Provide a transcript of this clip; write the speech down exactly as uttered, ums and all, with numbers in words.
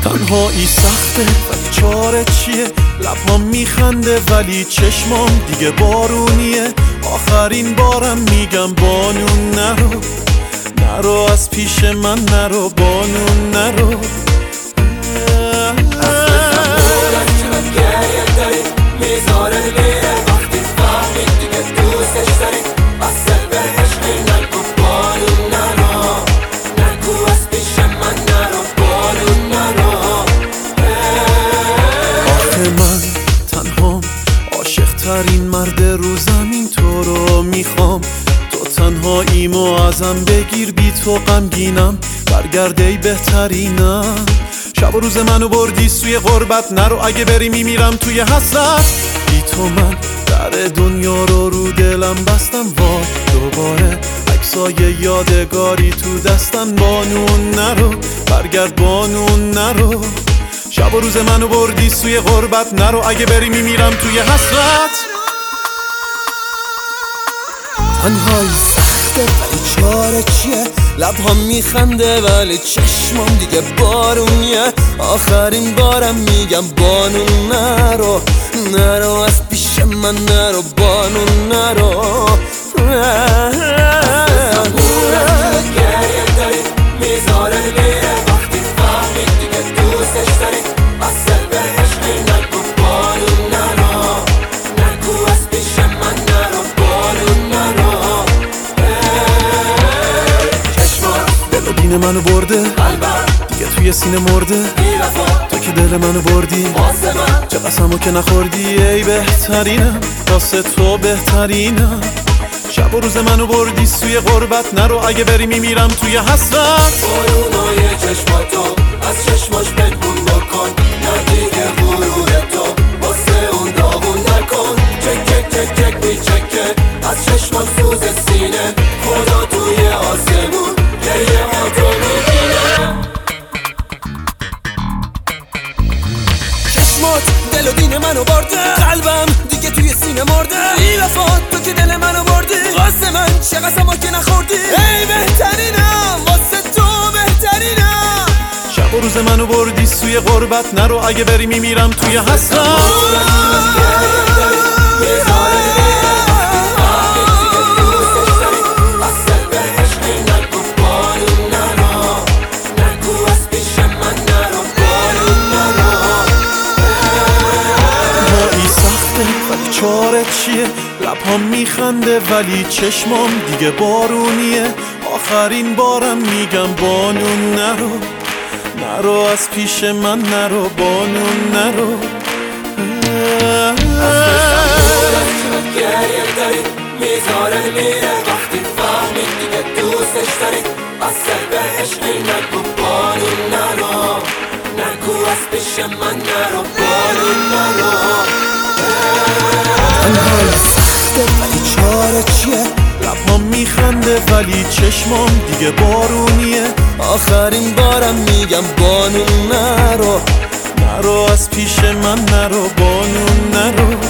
تنهایی سخته ولی چاره چیه؟ لبهام میخنده ولی چشمام دیگه بارونیه. آخرین بارم میگم بانو نرو، نرو از پیش من، نرو بانو نرو. میذاره میره وقتی فهمید دیگه دوستش داری. اصل بهش نگو بانو نرو، نگو از پیش من نرو بانو نرو. آخه من تنهام، عاشق ترین مرد رو زمین تو رو میخوام. تو تنهاییمو ازم بگیر، بی تو غمگینم، برگرد ای بهترینم. شب و روز منو بردی سوی غربت، نرو اگه بری میمیرم توی حسرت. بی تو من در دنیا رو رو دلم بستم، وای دوباره عکسای یادگاری تو دستم. بانو نرو برگرد، بانو نرو. شب و روز منو بردی سوی غربت، نرو اگه بری میمیرم توی حسرت. تنهایی سخته ولی چاره چیه؟ لبهام میخنده ولی چشمام دیگه بارونیه. آخرین بارم میگم بانو نرو، نرو از پیش من، نرو بانو نرو. گریه داری میذاره میره وقتی فهمید دیگه دوستش داری. اصل بهش نگو بانو نرو، نگو از پیش من، نرو بانو نرو. دین منو برده قلبم دیگه توی سینه مرده. تو که دل منو بردی، چه قسمو که نخوردی. ای بهترینم، واسه تو بهترینم. شب و روز منو بردی سوی غربت، نرو اگه بری میمیرم توی حسرت. بارونای چشماتو از چشماش بگون بکن، نه دیگه غرور تو واسه اون داغون نکن. چک چک چک چک بی چکه از چشمات سوز سینه، خدا توی آسمون گریه ها تو میبینه. چشمات دل و دین منو برده، قلبم دیگه توی سینه مرده. بی وفا تو که دل منو بردی، واسه من چه قسما که نخوردی. ای بهترینم، واسه تو بهترینم. شب و روز منو بردی سوی غربت، نرو اگه بری میمیرم توی حسرت. چاره چیه؟ لبهام میخنده ولی چشمام دیگه بارونیه. آخرین بارم میگم بانو نرو، نرو از پیش من، نرو بانو نرو. گریه داری میذاره میره وقتی فهمید دیگه دوستش داری. اصل بهش نگو بانو نرو، نگو از پیش من، نرو بانو نرو. تنهایی سخته ولی چاره چیه؟ لبهام میخنده ولی چشمام دیگه بارونیه. آخرین بارم میگم بانو نرو، نرو از پیش من، نرو بانو نرو.